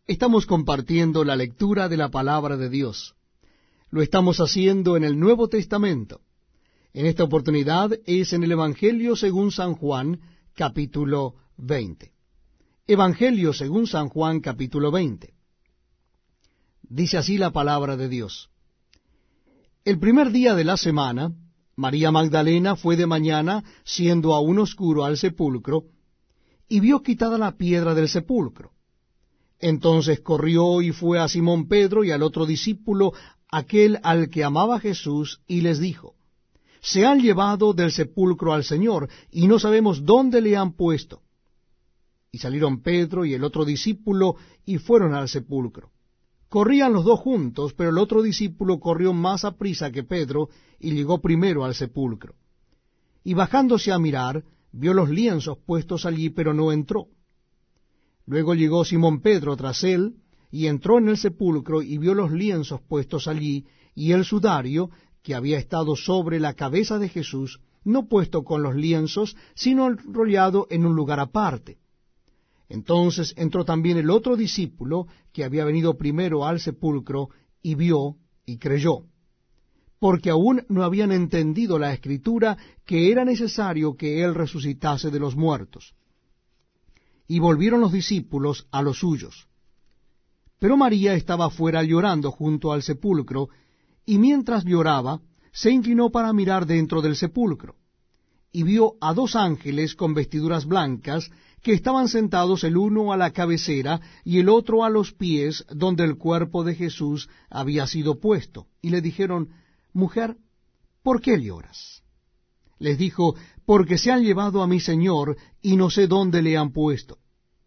Estamos compartiendo la lectura de la palabra de Dios. Lo estamos haciendo en el Nuevo Testamento. En esta oportunidad es en el Evangelio según San Juan, capítulo 20. Evangelio según San Juan, capítulo 20. Dice así la palabra de Dios. El primer día de la semana, María Magdalena fue de mañana, siendo aún oscuro, al sepulcro, y vio quitada la piedra del sepulcro. Entonces corrió y fue a Simón Pedro y al otro discípulo, aquel al que amaba Jesús, y les dijo, se han llevado del sepulcro al Señor, y no sabemos dónde le han puesto. Y salieron Pedro y el otro discípulo, y fueron al sepulcro. Corrían los dos juntos, pero el otro discípulo corrió más aprisa que Pedro, y llegó primero al sepulcro. Y bajándose a mirar, vio los lienzos puestos allí, pero no entró. Luego llegó Simón Pedro tras él, y entró en el sepulcro, y vio los lienzos puestos allí, y el sudario, que había estado sobre la cabeza de Jesús, no puesto con los lienzos, sino enrollado en un lugar aparte. Entonces entró también el otro discípulo, que había venido primero al sepulcro, y vio y creyó, porque aún no habían entendido la Escritura, que era necesario que él resucitase de los muertos. Y volvieron los discípulos a los suyos. Pero María estaba fuera llorando junto al sepulcro, y mientras lloraba, se inclinó para mirar dentro del sepulcro, y vio a dos ángeles con vestiduras blancas, que estaban sentados el uno a la cabecera y el otro a los pies, donde el cuerpo de Jesús había sido puesto. Y le dijeron, mujer, ¿por qué lloras? Les dijo, porque se han llevado a mi Señor, y no sé dónde le han puesto.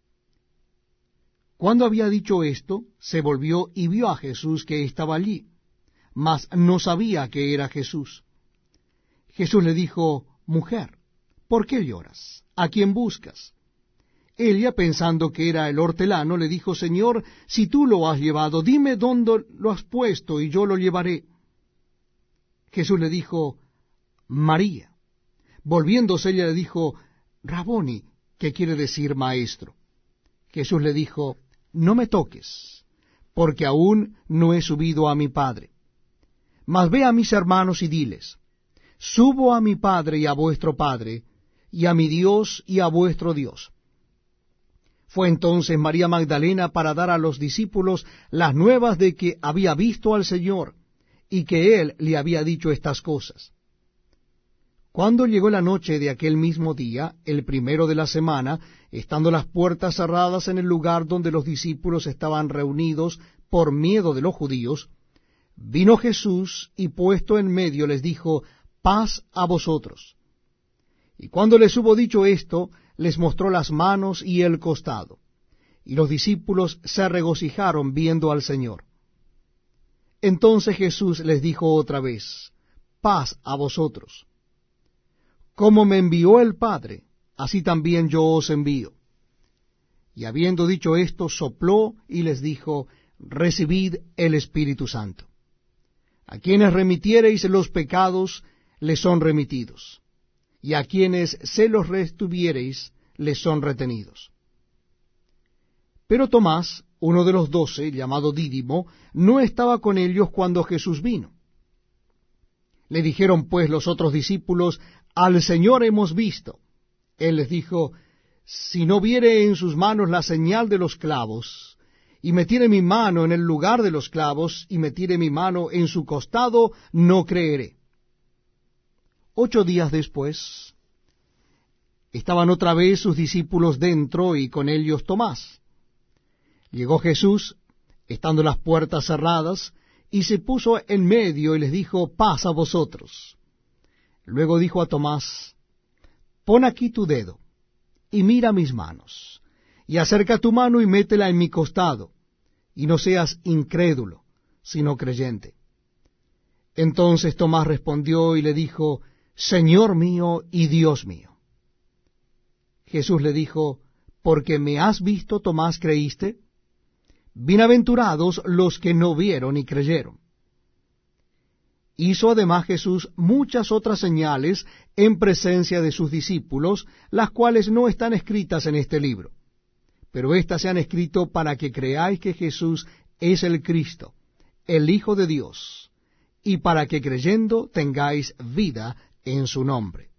Cuando había dicho esto, se volvió y vio a Jesús que estaba allí, mas no sabía que era Jesús. Jesús le dijo, mujer, ¿por qué lloras? ¿A quién buscas? Ella, pensando que era el hortelano, le dijo, Señor, si tú lo has llevado, dime dónde lo has puesto, y yo lo llevaré. Jesús le dijo, María. Volviéndose ella le dijo, Raboni, que quiere decir maestro. Jesús le dijo, no me toques, porque aún no he subido a mi Padre. Mas ve a mis hermanos y diles, subo a mi Padre y a vuestro Padre, y a mi Dios y a vuestro Dios. Fue entonces María Magdalena para dar a los discípulos las nuevas de que había visto al Señor, y que él le había dicho estas cosas. Cuando llegó la noche de aquel mismo día, el primero de la semana, estando las puertas cerradas en el lugar donde los discípulos estaban reunidos por miedo de los judíos, vino Jesús y puesto en medio les dijo, paz a vosotros. Y cuando les hubo dicho esto, les mostró las manos y el costado. Y los discípulos se regocijaron viendo al Señor. Entonces Jesús les dijo otra vez, paz a vosotros. Como me envió el Padre, así también yo os envío. Y habiendo dicho esto, sopló y les dijo, recibid el Espíritu Santo. A quienes remitiereis los pecados, les son remitidos, y a quienes se los retuviereis, les son retenidos. Pero Tomás, uno de los 12, llamado Dídimo, no estaba con ellos cuando Jesús vino. Le dijeron pues los otros discípulos, al Señor hemos visto. Él les dijo, si no viere en sus manos la señal de los clavos, y metiere mi mano en el lugar de los clavos, y metiere mi mano en su costado, no creeré. 8 días después, estaban otra vez sus discípulos dentro, y con ellos Tomás. Llegó Jesús, estando las puertas cerradas, y se puso en medio, y les dijo, paz a vosotros. Luego dijo a Tomás, pon aquí tu dedo, y mira mis manos, y acerca tu mano y métela en mi costado, y no seas incrédulo, sino creyente. Entonces Tomás respondió y le dijo, Señor mío y Dios mío. Jesús le dijo, porque me has visto, Tomás, ¿creíste? Bienaventurados los que no vieron y creyeron. Hizo además Jesús muchas otras señales en presencia de sus discípulos, las cuales no están escritas en este libro. pero éstas se han escrito para que creáis que Jesús es el Cristo, el Hijo de Dios, y para que creyendo tengáis vida en su nombre.